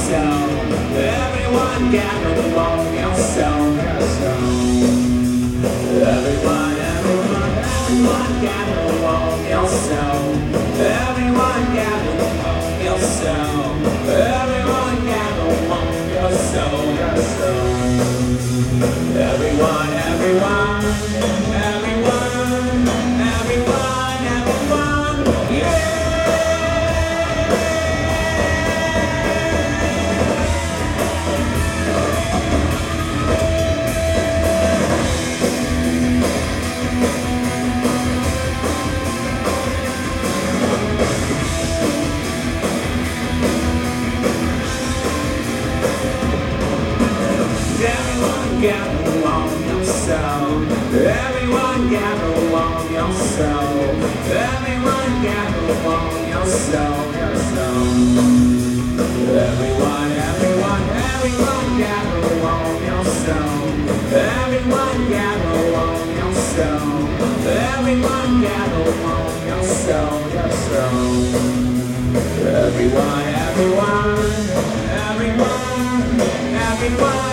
yourself. Everyone gather among yourself. Everyone gather among yourself. Everyone gather among yourself. Everyone gather among yourself. Everyone, everyone, yeah. Everyone gather along yourself. Everyone gather along yourself. Everyone gather along yourself. Everyone gather along yourself. Everyone gather along yourself. Everyone gather along yourself. Everyone, everyone.